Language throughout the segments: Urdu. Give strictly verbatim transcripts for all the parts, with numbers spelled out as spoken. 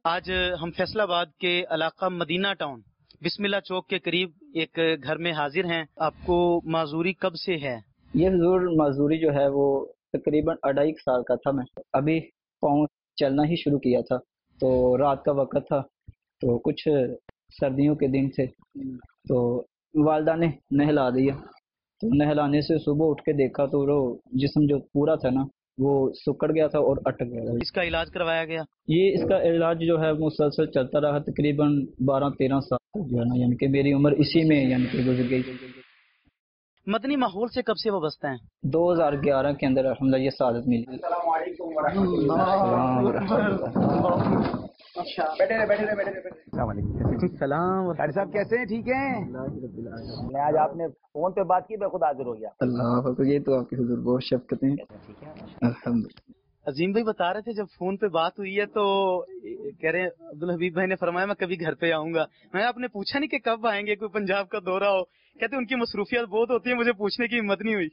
آج ہم فیصل آباد کے علاقہ مدینہ ٹاؤن بسم اللہ چوک کے قریب ایک گھر میں حاضر ہیں. آپ کو معذوری کب سے ہے؟ یہ حضور معذوری جو ہے وہ تقریباً اڑائی سال کا تھا. میں ابھی پاؤں چلنا ہی شروع کیا تھا، تو رات کا وقت تھا، تو کچھ سردیوں کے دن تھے، تو والدہ نے نہلا دیا. تو نہلانے سے صبح اٹھ کے دیکھا تو وہ جسم جو پورا تھا نا وہ سکڑ گیا تھا اور اٹک گیا تھا. اس کا علاج کروایا گیا؟ یہ اس کا علاج جو ہے مسلسل چلتا رہا تقریباً بارہ تیرہ سال تک جو ہے نا، یعنی کہ میری عمر اسی میں یعنی کہ گزر گئی. مدنی ماحول سے کب سے وابستہ ہیں؟ دو ہزار گیارہ کے اندر الحمدللہ یہ سعادت ملی. السلام علیکم ورحمۃ اللہ. بیٹھے رہے بیٹھے رہے بیٹھے رہے السلام علیکم. سلام. قاری صاحب کیسے ہیں؟ ٹھیک ہیں؟ آج آپ نے فون پہ بات کی، میں خود حاضر ہو گیا. اللہ حافظ. یہ تو آپ کے حضور بہت شفقت ہیں. ٹھیک ہے الحمدللہ. عظیم بھائی بتا رہے تھے جب فون پہ بات ہوئی ہے تو کہہ رہے ہیں عبدالحبیب بھائی نے فرمایا میں کبھی گھر پہ آؤں گا. میں آپ نے پوچھا نہیں کہ کب آئیں گے، کوئی پنجاب کا دورہ ہو. کہتے ان کی مصروفیات بہت ہوتی ہیں، مجھے پوچھنے کی ہمت نہیں ہوئی.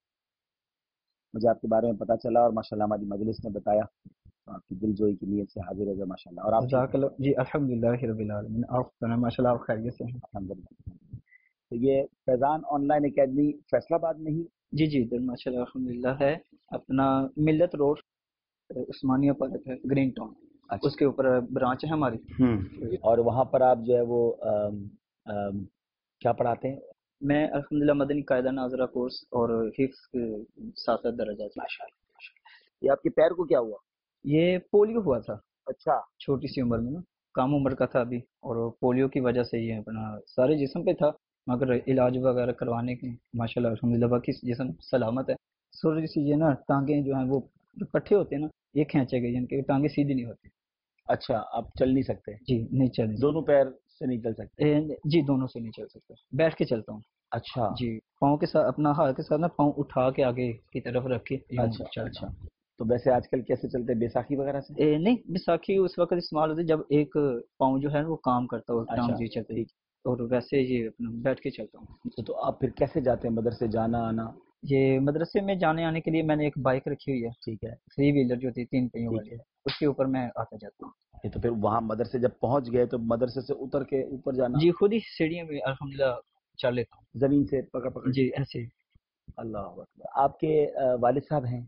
مجھے آپ کے بارے میں پتا چلا اور ماشاءاللہ ہماری مجلس نے بتایا، آپ کی دل جوئی کی نیت سے حاضر ہو گئے ماشاءاللہ. اور آپ جزاک اللہ. جی الحمدللہ رب العالمین. آپ سنائیں ماشاءاللہ آپ خیریت سے ہیں؟ الحمدللہ. تو یہ Faizan online academy Faisalabad میں ہی؟ جی جی ماشاءاللہ الحمدللہ ہے. اپنا ملت روڈ عثمانیہ پارک ہے گرین ٹاؤن، اس کے اوپر برانچ ہے ہماری. اور وہاں پر آپ جو ہے وہ آم آم کیا پڑھاتے ہیں؟ میں الحمدللہ مدنی قاعدہ ناظرہ کورس اور حفظ کے ساتھ ساتھ درجات. ماشاءاللہ. یہ آپ کے پیر کو کیا ہوا؟ یہ پولیو ہوا تھا. اچھا. چھوٹی سی عمر میں نا، کم عمر کا تھا ابھی، اور پولیو کی وجہ سے یہ اپنا سارے جسم پہ تھا، مگر علاج وغیرہ کروانے کے ماشاءاللہ الحمدللہ باقی جسم سلامت ہے. سوری سی یہ نا ٹانگیں جو ہیں وہ جو کٹھے ہوتے ہیں نا یہ کھینچے گئے، یعنی کہ ٹانگیں سیدھی نہیں ہوتی. اچھا. آپ چل نہیں سکتے؟ جی نہیں چل. دونوں پیر سے نہیں چل سکتے؟ جی دونوں سے نہیں چل سکتے، بیٹھ کے چلتا ہوں. اچھا. جی پاؤں کے ساتھ اپنا ہاتھ کے ساتھ نا پاؤں اٹھا کے آگے کی طرف رکھ کے. اچھا اچھا. تو ویسے آج کل کیسے چلتے ہیں؟ بیساکھی وغیرہ سے؟ اے نہیں، بیساکھی اس وقت استعمال ہوتی جب ایک پاؤں جو ہے وہ کام کرتا ہو. اچھا. جی چلتے، اور ویسے یہ اپنا بیٹھ کے چلتا ہوں. تو آپ پھر کیسے جاتے ہیں مدرسے جانا آنا؟ یہ مدرسے میں جانے آنے کے لیے میں نے ایک بائک رکھی ہوئی ہے. ٹھیک ہے. تھری ویلر جو ہوتی ہے تین پہیوں والی، اس کے اوپر میں آتا جاتا ہوں. یہ تو پھر وہاں مدرسے جب پہنچ گئے تو مدرسے سے اتر کے اوپر جانا؟ جی خود ہی سیڑھیاں میں الحمدللہ چل لیتا ہوں، زمین سے پکڑ پکڑ. جی ایسے. اللہ اکبر. آپ کے والد صاحب ہیں؟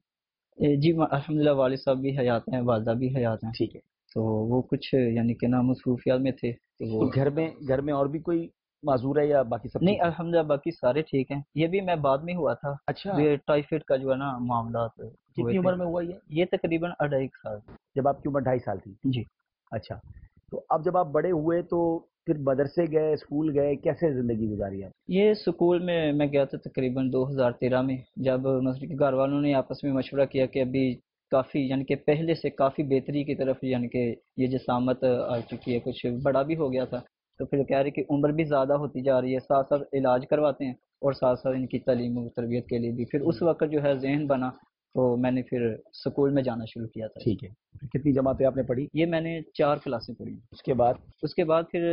جی الحمدللہ والد صاحب بھی حیات ہیں، والدہ بھی حیات ہیں. ٹھیک ہے. تو وہ کچھ یعنی کہ نا مصروفیات میں تھے. تو گھر میں گھر میں اور بھی کوئی معذور ہے یا باقی سب؟ نہیں الحمدللہ باقی سارے ٹھیک ہیں. یہ بھی میں بعد میں ہوا تھا. اچھا. یہ ٹائیفائڈ کا جو ہے نا معاملات. کتنی عمر میں ہوا یہ؟ یہ تقریباً اڑھائی سال. جب آپ کی عمر ڈھائی سال تھی؟ جی. اچھا. تو اب جب آپ بڑے ہوئے تو پھر مدرسے گئے، اسکول گئے، کیسے زندگی گزاری آپ؟ یہ اسکول میں میں گیا تھا تقریباً دو ہزار تیرہ میں، جب مثلا کہ گھر والوں نے آپس میں مشورہ کیا کہ ابھی کافی یعنی کہ پہلے سے کافی بہتری کی طرف یعنی کہ یہ جسامت آ چکی ہے، کچھ بڑا بھی ہو گیا تھا. تو پھر کہہ رہے کہ عمر بھی زیادہ ہوتی جا رہی ہے، ساتھ ساتھ علاج کرواتے ہیں اور ساتھ ساتھ ان کی تعلیم و تربیت کے لیے بھی. پھر اس وقت جو ہے ذہن بنا تو میں نے پھر اسکول میں جانا شروع کیا تھا. ٹھیک ہے. کتنی جماعتیں آپ نے پڑھی؟ یہ میں نے چار کلاسیں پڑھی. اس کے بعد اس کے بعد پھر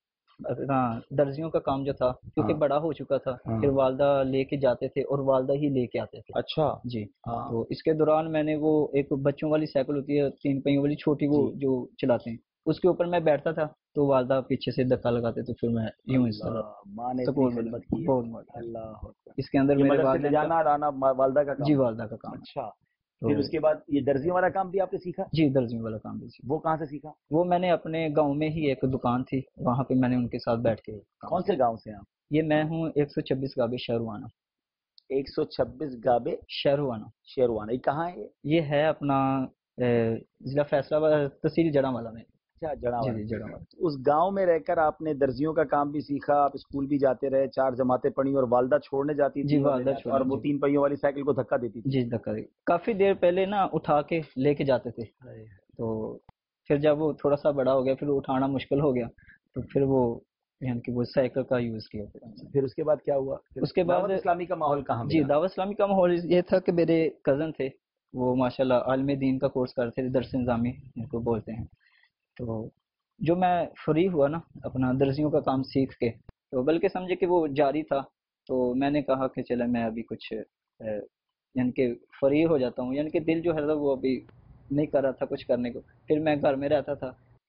ہاں درزیوں کا کام جو تھا کیونکہ بڑا ہو چکا تھا، پھر والدہ لے کے جاتے تھے اور والدہ ہی لے کے آتے تھے. اچھا. جی. تو اس کے دوران میں نے وہ ایک بچوں والی سائیکل ہوتی ہے تین پہیوں والی چھوٹی، وہ جو چلاتے ہیں، اس کے اوپر میں بیٹھتا تھا تو والدہ پیچھے سے دھکا لگاتے تو پھر میں یوں اس اس کے اندر میرے والدین جانا آنا والدہ کا کام. جی والدہ کا کام. اچھا. پھر اس کے بعد یہ درزیوں والا کام بھی آپ نے سیکھا؟ جی درزیوں والا کام بھی سیکھا. وہ کہاں سے سیکھا؟ وہ میں نے اپنے گاؤں میں ہی ایک دکان تھی، وہاں پہ میں نے ان کے ساتھ بیٹھ کے. کون سے گاؤں سے آپ؟ یہ میں ہوں ایک سو چھبیس گابے شہروانہ. ایک سو چھبیس گابے شہروانہ. شہروانہ یہ کہاں ہے؟ یہ ہے اپنا ضلع فیصلہ آباد تحصیل جڑاوالا میں. اچھا جڑاوالا. جی جڑاوالا. اس گاؤں میں رہ کر آپ نے درزیوں کا کام بھی سیکھا، آپ اسکول بھی جاتے رہے، چار جماعتیں پڑھی اور والدہ چھوڑنے جاتی تھی؟ جی والدہ چھوڑنے. اور وہ تین پہیوں والی سائیکل کو دھکا دیتی تھی؟ جی دھکا دی. کافی دیر پہلے نا اٹھا کے لے کے جاتے تھے، تو پھر جب وہ تھوڑا سا بڑا ہو گیا پھر اٹھانا مشکل ہو گیا تو پھر وہ یعنی کہ وہ سائیکل کا یوز کیا. پھر اس کے بعد کیا ہوا؟ اس کے بعد دعوت اسلامی کا ماحول کہاں؟ جی دعوت اسلامی کا ماحول یہ تھا کہ میرے کزن تھے، وہ ماشاءاللہ عالم دین کا کورس کرتے تھے، درس نظامی ان کو بولتے ہیں. تو جو میں فری ہوا نا اپنا درزیوں کا کام سیکھ کے، تو بلکہ سمجھے کہ وہ جاری تھا، تو میں نے کہا کہ چلے میں ابھی کچھ یعنی کہ فری ہو جاتا ہوں، یعنی کہ دل جو ہے وہ ابھی نہیں کر رہا تھا کچھ کرنے کو. پھر میں گھر میں رہتا تھا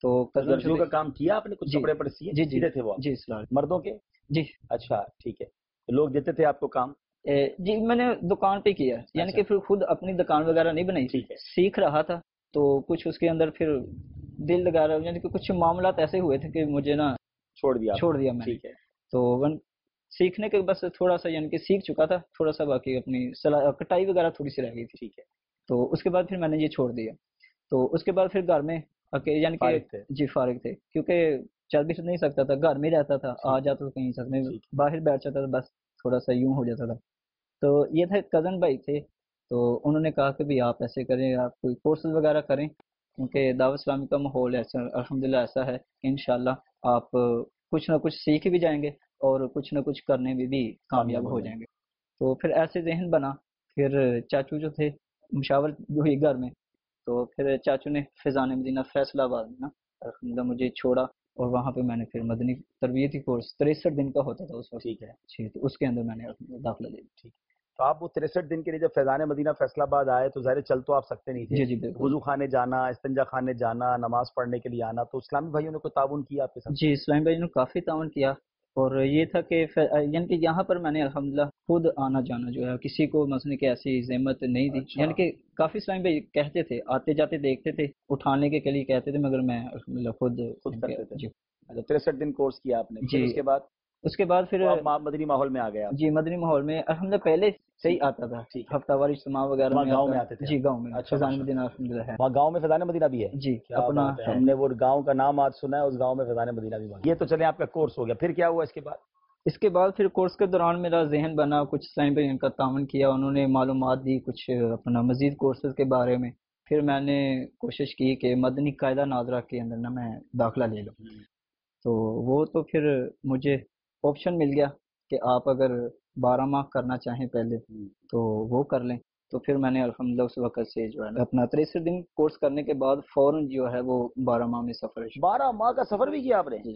تو درزیوں کا کام کیا آپ نے؟ کچھ جی کپڑے پڑے سیے؟ جی سیتے تھے وہ جی سلار مردوں کے؟ جی اچھا ٹھیک ہے، لوگ دیتے تھے آپ کو کام؟ جی میں نے دکان پہ کیا، یعنی کہ پھر خود اپنی دکان وغیرہ نہیں بنائی، ٹھیک ہے، سیکھ رہا تھا تو کچھ اس کے اندر پھر دل لگا رہا، یعنی کہ کچھ معاملات ایسے ہوئے تھے کہ مجھے نا چھوڑ دیا چھوڑ دیا میں نے۔ ٹھیک ہے، تو ون سیکھنے کے بس تھوڑا سا یعنی کہ سیکھ چکا تھا تھوڑا سا، باقی اپنی سلا کٹائی وغیرہ تھوڑی سی رہ گئی تھی۔ ٹھیک ہے، تو اس کے بعد پھر میں نے یہ چھوڑ دیا۔ تو اس کے بعد پھر گھر میں یعنی کہ جی فارغ تھے، کیونکہ چل بھی نہیں سکتا تھا، گھر میں رہتا تھا، آ جاتا تھا کہیں ساتھ میں، باہر بیٹھ جاتا تھا، بس تھوڑا سا یوں ہو جاتا تھا۔ تو یہ تھے کزن بھائی تھے، تو انہوں نے کہا کہ بھی آپ ایسے کریں، آپ کوئی کورسز وغیرہ کریں، کیونکہ دعوت اسلامی کا ماحول ایسا الحمدللہ ایسا ہے کہ انشاءاللہ آپ کچھ نہ کچھ سیکھ بھی جائیں گے اور کچھ نہ کچھ کرنے میں بھی کامیاب ہو جائیں گے۔ تو پھر ایسے ذہن بنا، پھر چاچو جو تھے مشاورت ہوئی گھر میں، تو پھر چاچو نے فیضان مدینہ فیصلہ آباد میں نا الحمدللہ مجھے چھوڑا، اور وہاں پہ میں نے پھر مدنی تربیتی کورس تریسٹھ دن کا ہوتا تھا اس وقت، ٹھیک ہے، تو اس کے اندر میں نے داخلہ لے لیا۔ تو آپ وہ تریسٹھ دن کے لیے جب فیضان مدینہ فیصلہ آباد آئے تو ظاہر چل تو آپ سکتے نہیں تھے، جی جی بالکل، وضو خانے جانا، استنجا خانے جانا، نماز پڑھنے کے لیے آنا، تو اسلامی بھائیوں نے کوئی تعاون کیا آپ کے ساتھ؟ جی اسلامی بھائی نے کافی تعاون کیا، اور یہ تھا کہ یعنی کہ یہاں پر میں نے الحمدللہ خود آنا جانا جو ہے، کسی کو مثلا کہ ایسی زحمت نہیں دی، یعنی کہ کافی اسلامی بھائی کہتے تھے، آتے جاتے دیکھتے تھے، اٹھانے کے لیے کہتے تھے، مگر میں الحمدللہ خود خود کرتے تھے۔ جی تریسٹھ دن کورس کیا آپ نے، جی اس کے بعد اس کے بعد پھر مدنی ماحول میں آ گیا؟ جی مدنی ماحول میں الحمدللہ پہلے سے ہی آتا تھا، ہفتہ وار اجتماع وغیرہ میں گاؤں میں آتے تھے؟ جی گاؤں میں فیضان مدینہ الحمدللہ ہے، وہاں گاؤں میں فیضان مدینہ بھی ہے؟ جی اپنا ہم نے وہ گاؤں کا نام آج سنا ہے، اس گاؤں میں فیضان مدینہ بھی ہے۔ یہ تو چلیں آپ کا کورس ہو گیا، پھر کیا ہوا اس کے بعد؟ اس کے بعد پھر کورس کے دوران میرا ذہن بنا، کچھ اسلامی بھائی ان کا تعاون کیا، انہوں نے معلومات دی کچھ اپنا مزید کورسز کے بارے میں، پھر میں نے کوشش کی کہ مدنی قاعدہ ناظرہ کے اندر نا میں داخلہ لے لوں، تو وہ تو پھر مجھے آپشن مل گیا کہ آپ اگر بارہ ماہ کرنا چاہیں پہلے تو وہ کر لیں، تو پھر میں نے الحمدللہ اس وقت سے جو ہے اپنا تریسٹھ دن کورس کرنے کے بعد فوراً جو ہے وہ بارہ ماہ میں سفر ہے۔ بارہ ماہ کا سفر بھی کیا آپ نے؟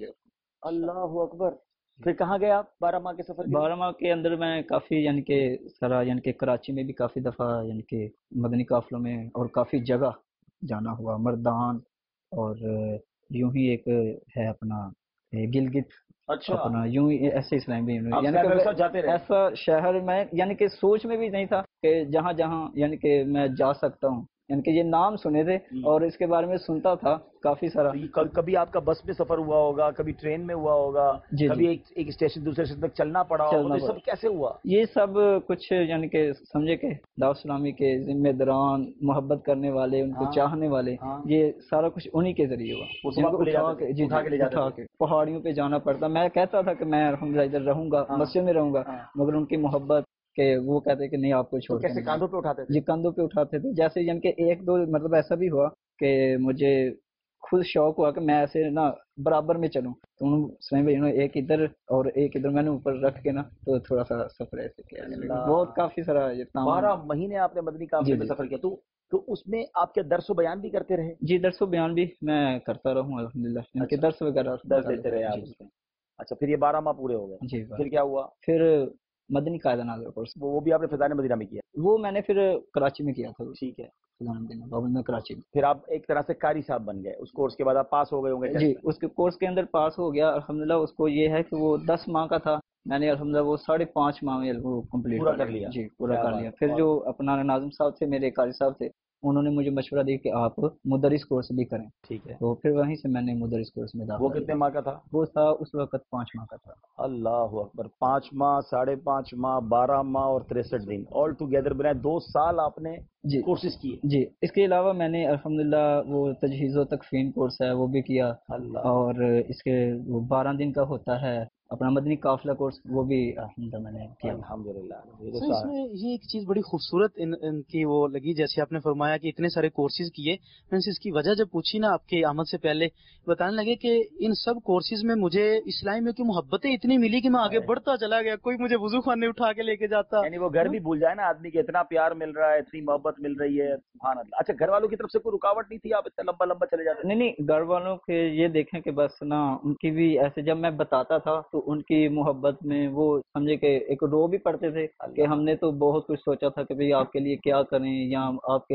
اللہ اکبر! پھر کہاں گئے آپ بارہ ماہ کے سفر؟ بارہ ماہ کے اندر میں کافی یعنی کہ سرا یعنی کہ کراچی میں بھی کافی دفعہ یعنی کہ مدنی قافلوں میں، اور کافی جگہ جانا ہوا، مردان، اور یوں ہی ایک ہے اپنا گلگت، اچھا اپنا یوں ہی ایسے اسلام بھی یعنی کہ ایسا شہر میں یعنی کہ سوچ میں بھی نہیں تھا کہ جہاں جہاں یعنی کہ میں جا سکتا ہوں، یعنی کہ یہ نام سنے تھے اور اس کے بارے میں سنتا تھا کافی سارا۔ کبھی آپ کا بس میں سفر ہوا ہوگا، کبھی ٹرین میں ہوا ہوگا، جی کبھی ایک ایک اسٹیشن دوسرے اسٹیشن تک چلنا پڑا ہوگا، یہ سب کیسے ہوا؟ یہ سب کچھ یعنی کہ سمجھے کہ دعوت اسلامی کے ذمہ داران، محبت کرنے والے، ان کو چاہنے والے، یہ سارا کچھ انہی کے ذریعے ہوا، اٹھا کے پہاڑیوں پہ جانا پڑتا۔ میں کہتا تھا کہ میں الحمدللہ ادھر رہوں گا، مسجد میں رہوں گا، مگر ان کی محبت کہ وہ کہتے کہ نہیں آپ کو چھوڑ، کیسے کاندھوں پہ اٹھاتے تھے؟ جی کندھوں پہ اٹھاتے تھے، جیسے یعنی کہ ایک دو مطلب ایسا بھی ہوا کہ مجھے خود شوق ہوا کہ میں ایسے نا برابر میں چلوں، تو انہوں نے ایک ادھر اور ایک ادھر میں نے اوپر رکھ کے نا تو تھوڑا سا سفر ایسے کیا، بہت کافی سارا۔ بارہ مہینے آپ نے مدنی قافلے میں سفر کیا، تو تو اس میں آپ کے درس و بیان بھی کرتے رہے؟ جی درس و بیان بھی میں کرتا رہوں الحمدللہ، ان کے درس وغیرہ درس دیتے رہے آپ اس میں۔ اچھا پھر یہ بارہ ماہ پورے ہو گئے، جی پھر کیا ہوا؟ پھر مدنی قاعدہ ناظرہ کورس، وہ بھی آپ نے فیضان مدینہ میں کیا؟ وہ میں نے پھر کراچی میں کیا تھا۔ ٹھیک ہے، میں کراچی میں۔ پھر آپ ایک طرح سے قاری صاحب بن گئے، اس کورس کے بعد آپ پاس ہو گئے ہوں گے؟ جی اس کے کورس کے اندر پاس ہو گیا الحمدللہ۔ اس کو یہ ہے کہ وہ دس ماہ کا تھا، میں نے الحمدللہ وہ ساڑھے پانچ ماہ میں وہ کمپلیٹ پورا کر لیا۔ جی پورا کر لیا۔ پھر جو اپنا ناظم صاحب تھے، میرے قاری صاحب تھے، انہوں نے مجھے مشورہ دیا کہ آپ مدرس کورس بھی کریں۔ ٹھیک ہے، تو پھر وہیں سے میں نے مدرس کورس میں داخلہ۔ وہ کتنے ماہ کا تھا؟ وہ تھا اس وقت پانچ ماہ کا تھا۔ اللہ اکبر! پانچ ماہ، ساڑھے پانچ ماہ، بارہ ماہ اور تریسٹھ دن، آل ٹوگیدر بنائے دو سال آپ نے جی کورسز کیے؟ جی اس کے علاوہ میں نے الحمدللہ وہ تجہیز و تکفین کورس ہے وہ بھی کیا، اور اس کے وہ بارہ دن کا ہوتا ہے اپنا مدنی قافلہ کورس، وہ بھی الحمدللہ میں نے کیا الحمدللہ۔ اس میں یہ ایک چیز بڑی خوبصورت ان, ان کی وہ لگی، جیسے آپ نے فرمایا کہ اتنے سارے کورسز کیے، میں نے اس کی وجہ جب پوچھی نا آپ کی آمد سے پہلے، بتانے لگے کہ ان سب کورسز میں مجھے اسلام میں کی محبتیں اتنی ملی کہ میں آگے بڑھتا چلا گیا، کوئی مجھے وضو خانے اٹھا کے لے کے جاتا، یعنی وہ گھر بھی بھول جائے نا آدمی کے، اتنا پیار مل رہا ہے، اتنی محبت مل رہی ہے، سبحان اللہ۔ اچھا گھر والوں کی طرف سے کوئی رکاوٹ نہیں تھی، آپ اتنا لمبا لمبا چلے جاتے؟ نہیں نہیں، گھر والوں کے یہ دیکھیں کہ بس نا ان کی بھی ایسے جب میں بتاتا تھا تو ان کی محبت میں وہ سمجھے کہ ایک رو بھی پڑتے تھے کہ ہم نے تو بہت کچھ سوچا تھا کہ بھئی آپ کے لیے کیا کریں یا آپ کے لیے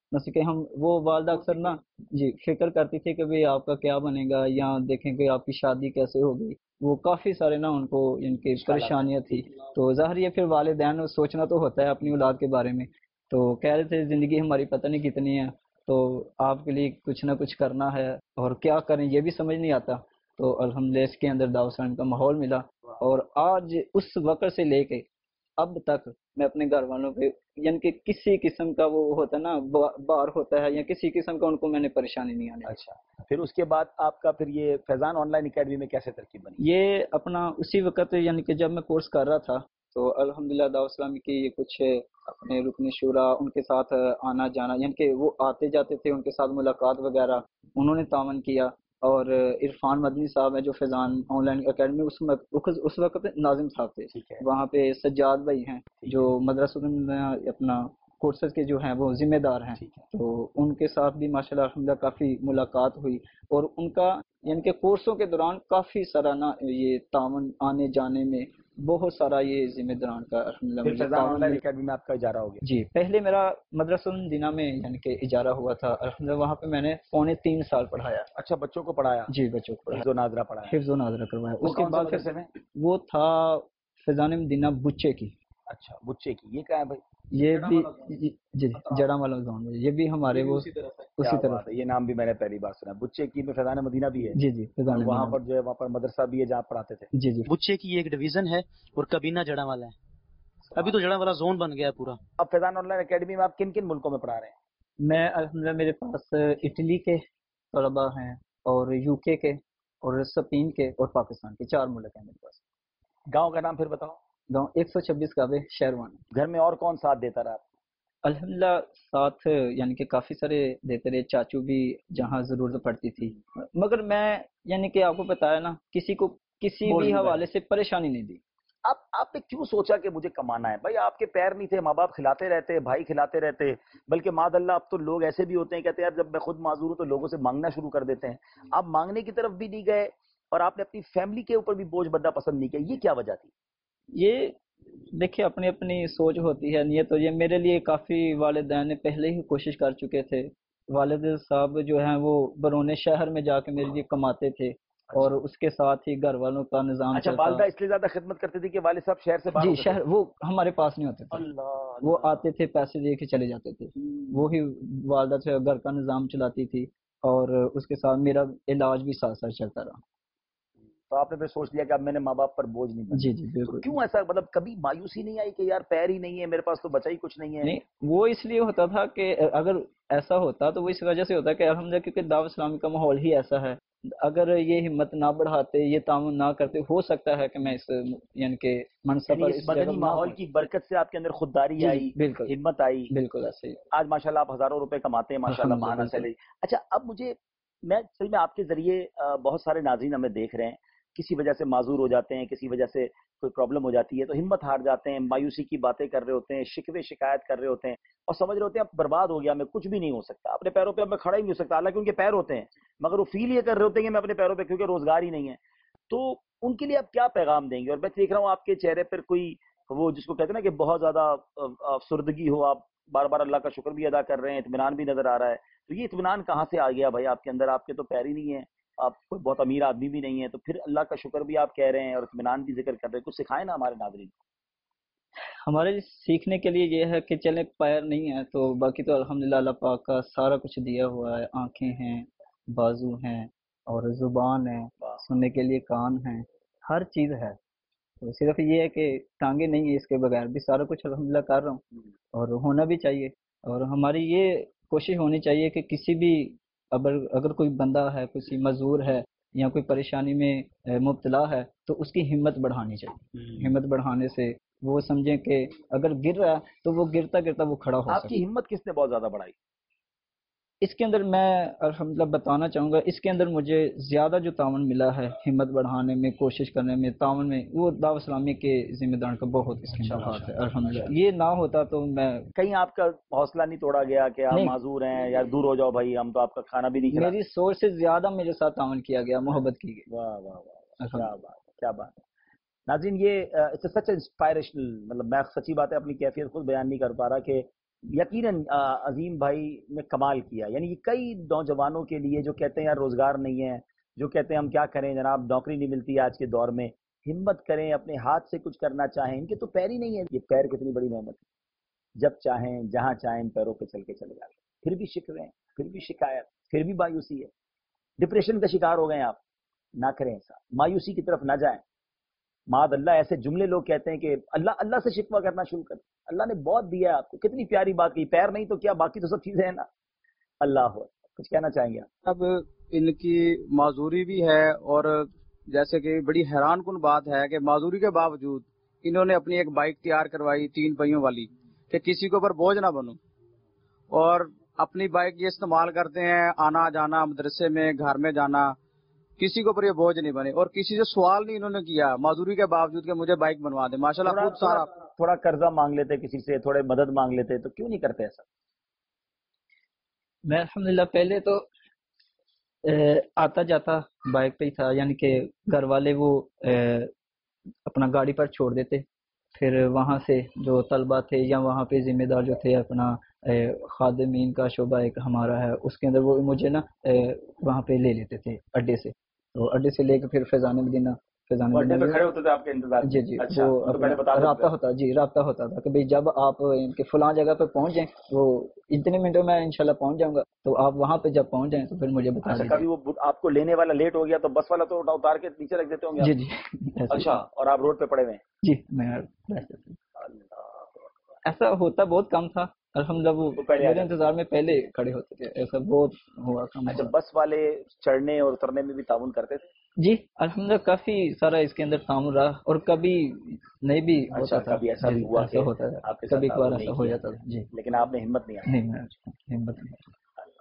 مثلا کہ ہم وہ والدہ اکثر نا جی فکر کرتی تھی کہ بھئی آپ کا کیا بنے گا، یا دیکھیں کہ آپ کی شادی کیسے ہوگی، وہ کافی سارے نا ان کو ان کی پریشانیاں تھی. تو ظاہر یہ پھر والدین سوچنا تو ہوتا ہے اپنی اولاد کے بارے میں. تو کہہ رہے تھے زندگی ہماری پتہ نہیں کتنی ہے، تو آپ کے لیے کچھ نہ کچھ کرنا ہے، اور کیا کریں یہ بھی سمجھ نہیں آتا. تو الحمدللہ اس کے اندر دعوت اسلامی کا ماحول ملا، اور آج اس وقت سے لے کے اب تک میں اپنے گھر والوں پہ یعنی کہ کسی قسم کا وہ ہوتا ہے نا بار ہوتا ہے یا کسی قسم کا ان کو میں نے پریشانی نہیں آنے. اچھا، پھر اس کے بعد آپ کا پھر یہ فیضان آن لائن اکیڈمی میں کیسے ترکیب بنی؟ یہ اپنا اسی وقت یعنی کہ جب میں کورس کر رہا تھا تو الحمدللہ دعوت اسلامی کی یہ کچھ اپنے رکن شورا ان کے ساتھ آنا جانا، یعنی کہ وہ آتے جاتے تھے، ان کے ساتھ ملاقات وغیرہ انہوں نے تعاون کیا. اور عرفان مدنی صاحب ہیں جو فیضان آن لائن اکیڈمی اس وقت اس وقت ناظم صاحب تھے، وہاں پہ سجاد بھائی ہیں جو مدرسہ میں اپنا کورسز کے جو ہیں وہ ذمہ دار ہیں. تو ان کے ساتھ بھی ماشاءاللہ الحمدللہ کافی ملاقات ہوئی، اور ان کا یعنی کہ کورسوں کے دوران کافی سارا نا یہ تعاون آنے جانے میں بہت سارا یہ ذمہ داران کا الحمدللہ آن لائن اکیڈمی میں آپ کا اجارہ ہو گیا؟ جی پہلے میرا مدرسہ المدینہ میں یعنی کہ اجارہ ہوا تھا، الحمدللہ وہاں پہ میں نے پونے تین سال پڑھایا. اچھا، بچوں کو پڑھایا؟ جی بچوں کو حفظ و ناظرہ پڑھایا؟ حفظ و ناظرہ کروایا. اس کے بعد مدرسے میں وہ تھا فیضان مدینہ بچے کی. اچھا، بچے کی، یہ کیا ہے بھائی؟ یہ بھی جی جڑا والا زون میں، یہ بھی ہمارے وہ اسی طرف ہے. یہ نام بھی میں نے پہلی بار سنا. بچے کی میں فیضان مدینہ بھی ہے؟ جی جی فیضان وہاں پر جو ہے وہاں پر مدرسہ بھی ہے جہاں پڑھاتے تھے؟ جی جی. بچے کی ایک ڈویژن ہے اور کبینہ جڑا والا ہے. ابھی تو جڑا والا زون بن گیا پورا. اب فیضان آن لائن اکیڈمی میں آپ کن کن ملکوں میں پڑھا رہے ہیں؟ میں الحمدللہ میرے پاس اٹلی کے طلباء ہیں، اور یو کے کے، اور اسپین کے، اور پاکستان کے، چار ملک ہیں میرے پاس. گاؤں کا نام پھر بتاؤ. گاؤں ایک سو چھبیس کعبے شہروان. گھر میں اور کون ساتھ دیتا رہا؟ الحمدللہ ساتھ یعنی کہ کافی سارے دیتے رہے، چاچو بھی جہاں ضرورت پڑتی تھی، مگر میں یعنی کہ آپ کو بتایا نا کسی کو کسی بھی حوالے سے پریشانی نہیں دی. آپ آپ نے کیوں سوچا کہ مجھے کمانا ہے؟ بھائی آپ کے پیر نہیں تھے، ماں باپ کھلاتے رہتے، بھائی کھلاتے رہتے، بلکہ معاذ اللہ اب تو لوگ ایسے بھی ہوتے ہیں کہتے ہیں یار جب میں خود معذور ہوں تو لوگوں سے مانگنا شروع کر دیتے ہیں. آپ مانگنے کی طرف بھی نہیں گئے، اور آپ نے اپنی فیملی کے اوپر بھی بوجھ بننا پسند نہیں کیا. یہ کیا وجہ تھی؟ یہ دیکھیے اپنی اپنی سوچ ہوتی ہے. یہ تو یہ میرے لیے کافی والدین نے پہلے ہی کوشش کر چکے تھے. والد صاحب جو ہیں وہ بیرون شہر میں جا کے میرے لیے کماتے تھے، اور اس کے ساتھ ہی گھر والوں کا نظام اچھا، چلتا. والدہ اس لیے زیادہ خدمت کرتے تھے کہ والد صاحب شہر سے باہر جی ہوتے شہر وہ ہمارے پاس نہیں ہوتے تھے. اللہ وہ آتے تھے پیسے دے کے چلے جاتے تھے. وہی والدہ سے گھر کا نظام چلاتی تھی، اور اس کے ساتھ میرا علاج بھی ساتھ ساتھ چلتا رہا. تو آپ نے پھر سوچ لیا کہ اب میں نے ماں باپ پر بوجھ نہیں بننا. جی جی بالکل. کیوں ایسا، مطلب کبھی مایوسی نہیں آئی کہ یار پیر ہی نہیں ہے میرے پاس تو بچا ہی کچھ نہیں ہے؟ نہیں، وہ اس لیے ہوتا تھا کہ اگر ایسا ہوتا تو وہ اس وجہ سے ہوتا کہ الحمدللہ کیونکہ دعوت اسلامی کا ماحول ہی ایسا ہے. اگر یہ ہمت نہ بڑھاتے، یہ تعاون نہ کرتے، ہو سکتا ہے کہ میں اس یعنی کہ منصب پر اس مدنی ماحول کی برکت سے آپ کے اندر خودداری آئی، بالکل ہمت آئی. بالکل ایسے ہی. آج ماشاءاللہ آپ ہزاروں روپے کماتے ہیں ماشاءاللہ، ماہانہ سیلری. اچھا، اب مجھے میں صحیح میں آپ کے ذریعے بہت سارے ناظرین ہمیں دیکھ رہے ہیں، کسی وجہ سے معذور ہو جاتے ہیں، کسی وجہ سے کوئی پرابلم ہو جاتی ہے تو ہمت ہار جاتے ہیں، مایوسی کی باتیں کر رہے ہوتے ہیں، شکوے شکایت کر رہے ہوتے ہیں، اور سمجھ رہے ہوتے ہیں اب برباد ہو گیا، میں کچھ بھی نہیں ہو سکتا، اپنے پیروں پہ اب میں کھڑا ہی نہیں ہو سکتا. حالانکہ ان کے پیر ہوتے ہیں مگر وہ فیل یہ کر رہے ہوتے ہیں کہ میں اپنے پیروں پہ، کیونکہ روزگار ہی نہیں ہے. تو ان کے لیے آپ کیا پیغام دیں گے؟ اور میں دیکھ رہا ہوں آپ کے چہرے پر کوئی وہ جس کو کہتے ہیں نا کہ بہت زیادہ افسردگی ہو، آپ بار بار اللہ کا شکر بھی ادا کر رہے ہیں، اطمینان بھی نظر آ رہا ہے. تو یہ اطمینان کہاں سے آ گیا بھائی آپ کے اندر؟ آپ کے تو پیر ہی نہیں ہیں، آپ کوئی بہت امیر آدمی بھی نہیں ہے، تو پھر اللہ کا شکر بھی آپ کہہ رہے ہیں اور اطمینان بھی ذکر کر رہے ہیں. کچھ سکھائیں نا ہمارے ناظرین کو. ہمارے سیکھنے کے لیے یہ ہے کہ چلے پیر نہیں ہے تو باقی تو الحمدللہ اللہ پاک کا سارا کچھ دیا ہوا ہے. آنکھیں ہیں، بازو ہیں، اور زبان ہے، سننے کے لیے کان ہیں، ہر چیز ہے. تو صرف یہ ہے کہ ٹانگیں نہیں ہیں، اس کے بغیر بھی سارا کچھ الحمدللہ کر رہا ہوں، اور ہونا بھی چاہیے. اور ہماری یہ کوشش ہونی چاہیے کہ کسی بھی اگر اگر کوئی بندہ ہے، کسی معذور ہے یا کوئی پریشانی میں مبتلا ہے تو اس کی ہمت بڑھانی چاہیے. ہمت بڑھانے سے وہ سمجھیں کہ اگر گر رہا ہے تو وہ گرتا گرتا وہ کھڑا ہو سکے. آپ کی ہمت کس نے بہت زیادہ بڑھائی؟ اس کے اندر میں الحمدللہ بتانا چاہوں گا، اس کے اندر مجھے زیادہ جو تعاون ملا ہے ہمت بڑھانے میں، کوشش کرنے میں، تعاون میں، وہ دعوت اسلامی کے ذمہ داروں کا بہت اس کے اندر ہاتھ ہے الحمدللہ. یہ نہ ہوتا تو میں کہیں آپ کا حوصلہ نہیں توڑا گیا کہ آپ معذور ہیں، یار دور ہو جاؤ بھائی، ہم تو آپ کا کھانا بھی نہیں کھلا؟ میری سوچ سے زیادہ میرے ساتھ تعاون کیا گیا، محبت کی گئی. واہ واہ واہ، کیا بات ہے، کیا بات ہے. ناظرین، یہ سچ انسپائریشنل، مطلب میں سچی بات ہے اپنی کیفیت خود بیان نہیں کر پا رہا کہ یقیناً عظیم بھائی نے کمال کیا. یعنی کئی نوجوانوں کے لیے جو کہتے ہیں یار روزگار نہیں ہے, جو کہتے ہیں ہم کیا کریں جناب, نوکری نہیں ملتی آج کے دور میں, ہمت کریں, اپنے ہاتھ سے کچھ کرنا چاہیں. ان کے تو پیر ہی نہیں ہے. یہ پیر کتنی بڑی نعمت ہے. جب چاہیں جہاں چاہیں ان پیروں پہ چل کے چلے جاتے. پھر بھی شکوے ہیں, پھر بھی شکایت, پھر بھی مایوسی ہے. ڈپریشن کا شکار ہو گئے آپ. نہ کریں ایسا, مایوسی کی طرف نہ جائیں. معاذ اللہ ایسے جملے لوگ کہتے ہیں کہ اللہ اللہ سے شکوہ کرنا شروع کر. اللہ نے بہت دیا ہے آپ کو, کتنی پیاری بات کی. پیر نہیں تو کیا, باقی تو سب چیزیں ہیں نا. اللہ کچھ کہنا چاہیں گے آپ؟ اب ان کی معذوری بھی ہے, اور جیسے کہ بڑی حیران کن بات ہے کہ معذوری کے باوجود انہوں نے اپنی ایک بائک تیار کروائی تین پہیوں والی کہ کسی کے اوپر بوجھ نہ بنوں, اور اپنی بائک یہ استعمال کرتے ہیں آنا جانا, مدرسے میں, گھر میں جانا, کسی کے اوپر یہ بوجھ نہیں بنے, اور کسی سے سوال نہیں انہوں نے کیا معذوری کے باوجود کہ مجھے بائک بنوا دیں. ماشاءاللہ خود سارا. تھوڑا قرضہ مانگ لیتے کسی سے, تھوڑے مدد مانگ لیتے, تو کیوں نہیں کرتے ایسا؟ میں الحمدللہ پہلے تو آتا جاتا بائک پہ ہی تھا, یعنی کہ گھر والے وہ اپنا گاڑی پر چھوڑ دیتے, پھر وہاں سے جو طلبہ تھے یا وہاں پہ ذمہ دار جو تھے, اپنا خادمین کا شعبہ ایک ہمارا ہے, اس کے اندر وہ مجھے نا وہاں پہ لے لیتے تھے اڈے سے. تو اڈے سے لے کے پھر فیضان مدینہ فیضان مدینہ کھڑے ہوتے تھے آپ کے انتظار. جی جی وہ رابطہ ہوتا جی رابطہ ہوتا تھا کہ بھئی جب آپ ان کے فلاں جگہ پہ پہنچ جائیں, وہ اتنے منٹوں میں انشاءاللہ پہنچ جاؤں گا, تو آپ وہاں پہ جب پہنچ جائیں تو پھر مجھے بتا دیجیے. کبھی وہ آپ کو لینے والا لیٹ ہو گیا تو بس والا تو اتار کے نیچے رکھ دیتے ہوں گے؟ جی جی. اچھا, اور آپ روڈ پہ پڑے ہوئے ہیں؟ جی میں ایسا ہوتا بہت کم تھا الحمدللہ, وہ میرے انتظار میں پہلے کھڑے ہوتے تھے, ایسا بہت ہوا کم. اچھا, بس والے چڑھنے اور اترنے میں بھی تعاون کرتے تھے؟ جی الحمدللہ کافی سارا اس کے اندر تعاون رہا, اور کبھی نہیں بھی ہوتا تھا, کبھی ایسا بھی ہوا کہ ہوتا تھا, کبھی کبھار ایسا ہو جاتا تھا. جی لیکن آپ نے ہمت نہیں نہیں میں ہمت نہیں.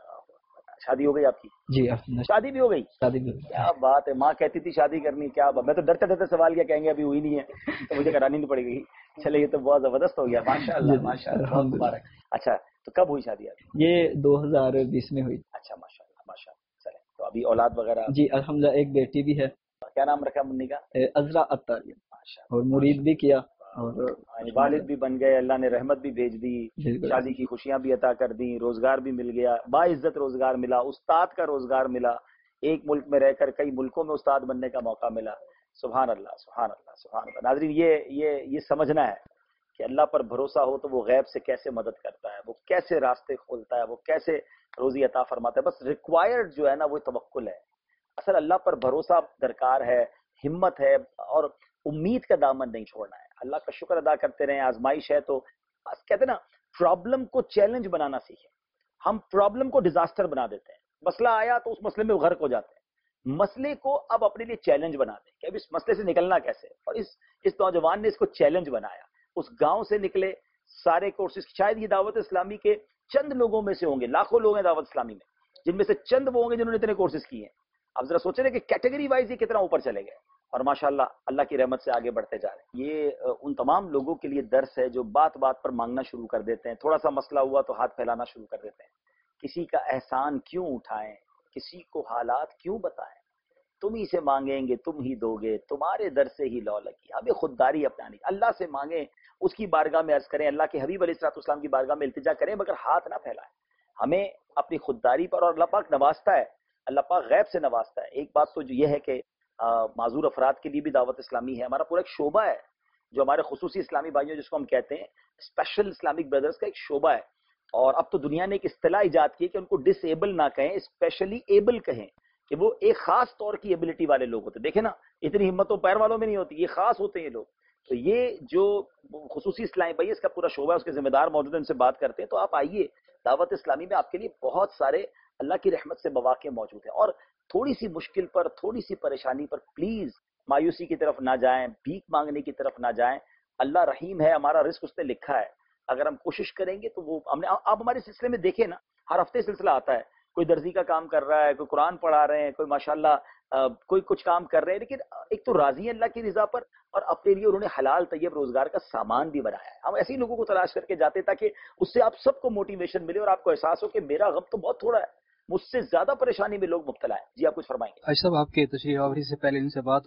شادی ہو گئی آپ کی؟ جی شادی بھی ہو گئی. شادی بھی. کیا بات ہے, ماں کہتی تھی شادی کرنی, کیا بات. میں تو ڈرتے ڈرتے سوال کیا, کہیں گے ابھی ہوئی نہیں ہے تو مجھے کرانی نہیں پڑے گی. چلے یہ تو بہت زبردست ہو گیا, ماشاء اللہ ماشاء اللہ, بہت مبارک. اچھا تو کب ہوئی شادی آپ؟ یہ دو ہزار بیس میں ہوئی. اچھا ماشاء اللہ ماشاء اللہ. چلے تو ابھی اولاد وغیرہ؟ جی الحمدللہ ایک بیٹی بھی ہے. کیا نام رکھا منی کا؟ عذرا اطاریہ. اور مرید بھی کیا, اور والد بھی بن گئے, اللہ نے رحمت بھی بھیج دی, شادی کی خوشیاں بھی عطا کر دی, روزگار بھی مل گیا, باعزت روزگار ملا, استاد کا روزگار ملا, ایک ملک میں رہ کر کئی ملکوں میں استاد بننے کا موقع ملا. سبحان اللہ سبحان اللہ سبحان اللہ. ناظرین یہ یہ یہ سمجھنا ہے کہ اللہ پر بھروسہ ہو تو وہ غیب سے کیسے مدد کرتا ہے, وہ کیسے راستے کھولتا ہے, وہ کیسے روزی عطا فرماتا ہے. بس ریکوائرڈ جو ہے نا وہ توکل ہے. اصل اللہ پر بھروسہ درکار ہے, ہمت ہے, اور امید کا دامن نہیں چھوڑنا ہے. اللہ کا شکر ادا کرتے رہیں. آزمائش ہے تو کہتے ہیں نا, پرابلم کو چیلنج بنانا سیکھیں. ہم پرابلم کو ڈیزاسٹر بنا دیتے ہیں. مسئلہ آیا تو اس مسئلے میں غرق ہو جاتے ہیں. مسئلے کو اب اپنے لیے چیلنج بنا دیں کہ اب اس مسئلے سے نکلنا کیسے. اور اس اس نوجوان نے اس کو چیلنج بنایا. اس گاؤں سے نکلے, سارے کورسز, شاید یہ دعوت اسلامی کے چند لوگوں میں سے ہوں گے, لاکھوں لوگ ہیں دعوت اسلامی میں, جن میں سے چند وہ ہوں گے جنہوں نے اتنے کورسز کیے ہیں. اب ذرا سوچیں کہ کیٹیگری وائز یہ کتنا اوپر چلے گئے, اور ماشاءاللہ اللہ کی رحمت سے آگے بڑھتے جا رہے ہیں. یہ ان تمام لوگوں کے لیے درس ہے جو بات بات پر مانگنا شروع کر دیتے ہیں. تھوڑا سا مسئلہ ہوا تو ہاتھ پھیلانا شروع کر دیتے ہیں. کسی کا احسان کیوں اٹھائیں, کسی کو حالات کیوں بتائیں, تم ہی سے مانگیں گے تم ہی دو گے, تمہارے در سے ہی لو لگی. اب یہ خودداری اپنانی, اللہ سے مانگیں, اس کی بارگاہ میں عرض کریں, اللہ کے حبیب علیہ الصلوۃ والسلام کی بارگاہ میں التجا کریں, مگر ہاتھ نہ پھیلائیں. ہمیں اپنی خودداری پر, اور اللہ پاک نوازتا ہے, اللہ پاک غیب سے نوازتا ہے. ایک بات تو جو یہ ہے کہ معذور افراد کے لیے بھی دعوت اسلامی ہے. ہمارا پورا ایک شعبہ ہے جو ہمارے خصوصی اسلامی بھائیوں, جس کو ہم کہتے ہیں اسپیشل اسلامک بردرز کا ایک شعبہ ہے. اور اب تو دنیا نے ایک اصطلاح ایجاد کی ہے کہ ان کو ڈس ایبل نہ کہیں, اسپیشلی ایبل کہیں, کہ وہ ایک خاص طور کی ایبلٹی والے لوگ ہوتے ہیں. دیکھیں نا, اتنی ہمت تو پیر والوں میں نہیں ہوتی, یہ خاص ہوتے ہیں یہ لوگ. تو یہ جو خصوصی اسلامی بھائی, اس کا پورا شعبہ ہے, اس کے ذمہ دار موجود ہیں, ان سے بات کرتے ہیں. تو آپ آئیے, دعوت اسلامی میں آپ کے لیے بہت سارے اللہ کی رحمت سے مواقع موجود ہیں. اور تھوڑی سی مشکل پر, تھوڑی سی پریشانی پر پلیز مایوسی کی طرف نہ جائیں, بھیک مانگنے کی طرف نہ جائیں. اللہ رحیم ہے, ہمارا رزق اس نے لکھا ہے. اگر ہم کوشش کریں گے تو وہ ہم نے, آپ ہمارے سلسلے میں دیکھیں نا, ہر ہفتے سلسلہ آتا ہے. کوئی درزی کا کام کر رہا ہے, کوئی قرآن پڑھا رہے ہیں, کوئی ماشاءاللہ کوئی کچھ کام کر رہے ہیں. لیکن ایک تو راضی ہیں اللہ کی رضا پر, اور اپنے لیے انہوں نے حلال طیب روزگار کا سامان بھی بنایا ہے. ہم ایسے ہی لوگوں کو تلاش کر کے جاتے تاکہ اس سے آپ سب کو موٹیویشن ملے, اور آپ کو احساس ہو کہ میرا غم تو بہت تھوڑا ہے, مجھ سے زیادہ پریشانی میں لوگ مبتلا ہیں. جی آپ کچھ فرمائیں گے؟ حاجی صاحب, آپ کے تشریف آوری سے پہلے ان سے بات ہوئی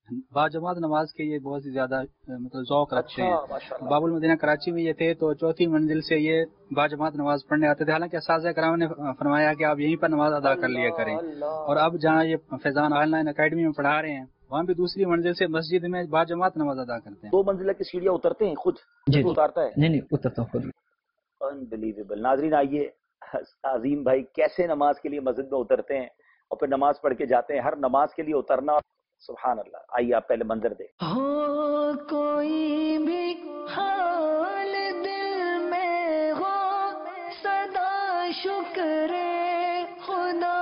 बाजमात नमाज के ये बहुत ही ज्यादा मतलब ज़ौक़ रखते हैं। माशाअल्लाह। बाबुल मदीना कराची में ये थे तो चौथी मंजिल से ये बाजमात नमाज पढ़ने आते थे। हालांकि असाज़ा कराम ने फरमाया कि आप यहीं पर नमाज अदा कर लिया करें, और अब जहाँ ये फैजान ऑनलाइन अकेडमी में पढ़ा रहे हैं वहाँ भी दूसरी मंजिल से मस्जिद में बाजमात नमाज अदा करते हैं। दो मंजिला की सीढ़ियाँ उतरते हैं खुद, जी उतारता है? नहीं नहीं उतरता हूँ खुद। अनबिलीवेबल। नाज़रीन आइए, अजीम भाई कैसे नमाज के लिए मस्जिद में उतरते हैं और फिर नमाज पढ़ के जाते हैं। हर नमाज के लिए उतरना, सुभान अल्लाह। आइए आप पहले मंजर दे। हो कोई भी हाल दिल में हो, सदा शुक्र खुदा,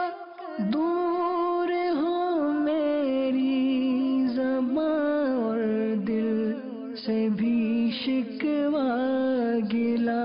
दूर हो मेरी ज़बां और दिल से भी शिकवा गिला।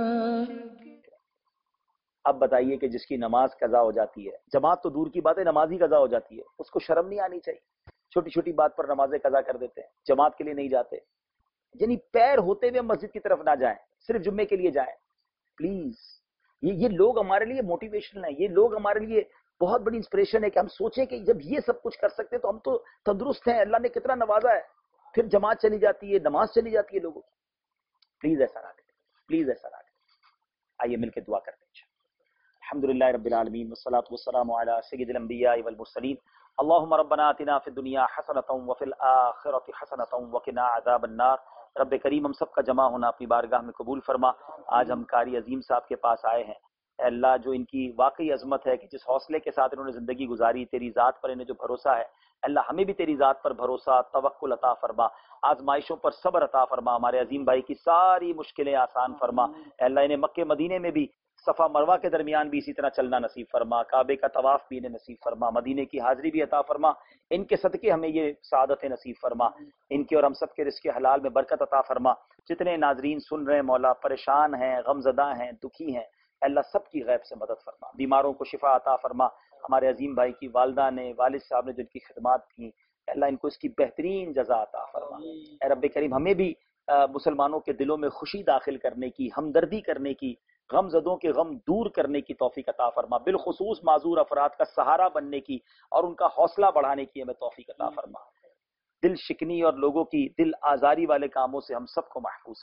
अब बताइए कि जिसकी नमाज कज़ा हो जाती है, जमात तो दूर की बात है, नमाज ही कज़ा हो जाती है, उसको शर्म नहीं आनी चाहिए? छोटी छोटी बात पर नमाजें कज़ा कर देते हैं, जमात के लिए नहीं जाते। यानी पैर होते हुए मस्जिद की तरफ ना जाएं, सिर्फ जुम्मे के लिए जाएं प्लीज। ये ये लोग हमारे लिए मोटिवेशनल है, ये लोग हमारे लिए बहुत बड़ी इंस्पिरेशन है कि हम सोचें कि जब ये सब कुछ कर सकते हैं तो हम तो तंदुरुस्त हैं, अल्लाह ने कितना नवाजा है। फिर जमात चली जाती है, नमाज चली जाती है लोगों की। प्लीज ऐसा ना करें, प्लीज ऐसा ना करें। आइए मिलकर दुआ करते हैं। अल्हम्दुलिल्लाह रब्बिल आलमीन वस्सलातु वस्सलामु अला सय्यिदिल अंबिया वल मुरसलीन। अल्लाहुम्मा रब्बना आतिना फिद दुनिया हसनतन व फिल आखिरति हसनतन व क़िना अज़ाबन नार। रब्बे करीम हम सब का जमा होना अपनी बारगाह में कबूल फरमा। आज हम कारी अजीम साहब के पास आए हैं। अल्लाह, जो इनकी वाकई अजमत है कि जिस हौसले के साथ इन्होंने जिंदगी गुजारी, तेरी जात पर इन्हें जो भरोसा है, अल्लाह हमें भी तेरी जात पर भरोसा तवक्कुल अता फरमा, आजमाइशों पर सब्र अता फरमा। हमारे अजीम भाई की सारी मुश्किलें आसान फरमा। अल्लाह इन्हें मक्के मदीने में भी सफा मरवा के दरमियान भी इसी तरह चलना नसीब फरमा, काबे का तवाफ भी इन्हें नसीब फरमा, मदीने की हाजिरी भी अता फरमा। इनके सदके हमें ये सादत नसीब फरमा, इनके और हम सब के रिज़्क़ हलाल में बरकत अता फरमा। जितने नाजरीन सुन रहे हैं मौला, परेशान हैं, गमज़दा हैं, दुखी हैं, अल्लाह सब की गैब से मदद फरमा, बीमारों को शिफा अता फरमा। हमारे अजीम भाई की वालदा ने, वालिद साहब ने जिनकी खिदमात की, अल्लाह इनको इसकी बेहतरीन जज़ा अता फरमा। ए रब्बे करीम हमें भी मुसलमानों के दिलों में खुशी दाखिल करने की, हमदर्दी करने की, गमज़दों के गम दूर करने की तौफीक अता फरमा। बिलखुसूस माजूर अफराद का सहारा बनने की और उनका हौसला बढ़ाने की हमें तौफीक अता फरमा। दिल शिकनी और लोगों की दिल आजारी वाले कामों से हम सबको महफूज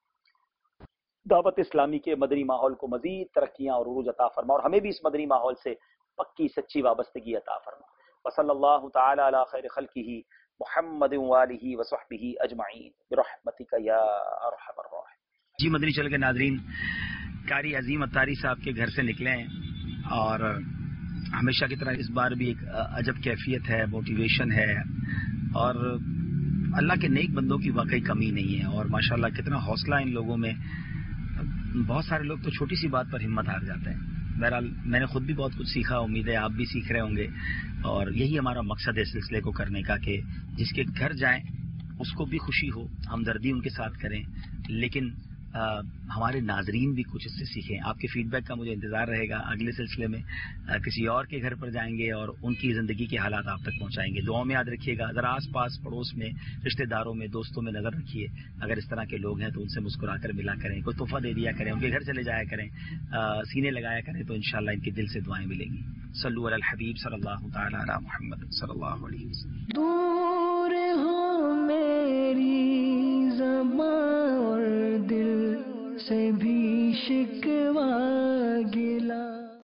फरमा। दावत इस्लामी के मदनी माहौल को मजीद तरक्कियां और उरूज अता फरमा, और हमें भी इस मदनी माहौल से पक्की सच्ची वाबस्तगी अता फरमा। वसल्लल्लाहु तआला अला खैर खल्किही मुहम्मद व आलिही व सहबिही अजमाइन बिरहमतिका या अरहमर राहिमीन। जी मदनी चल के नाजरीन, कारी अजीम अत्तारी साहब के घर से निकले हैं और हमेशा की तरह इस बार भी एक अजब कैफियत है, मोटिवेशन है, और अल्लाह के नेक बंदों की वाकई कमी नहीं है। और माशाल्लाह कितना हौसला इन लोगों में। बहुत सारे लोग तो छोटी सी बात पर हिम्मत हार जाते हैं। बहरहाल मैंने खुद भी बहुत कुछ सीखा, उम्मीद है आप भी सीख रहे होंगे, और यही हमारा मकसद है इस सिलसिले को करने का कि जिसके घर जाएं उसको भी खुशी हो, हमदर्दी उनके साथ करें, लेकिन आ, हमारे नाजरीन भी कुछ इससे सीखें। आपके फीडबैक का मुझे इंतज़ार रहेगा। अगले सिलसिले में आ, किसी और के घर पर जाएंगे और उनकी ज़िंदगी के हालात आप तक पहुंचाएंगे। दुआओं में याद रखिएगा, ज़रा आस पास पड़ोस में, रिश्तेदारों में, दोस्तों में नज़र रखिए। अगर इस तरह के लोग हैं तो उनसे मुस्कुरा कर मिला करें, कोई तोहफा दे दिया करें, उनके घर चले जाया करें, आ, सीने लगाया करें, तो इंशाअल्लाह इनके दिल से दुआएं मिलेंगी। सल्लु अलल हबीब सल्लल्लाहु तआला अला मुहम्मद सल्लल्लाहु अलैहि वसल्लम। दूर हो मेरी ज़बां और दिल से भी शिकवा गिला।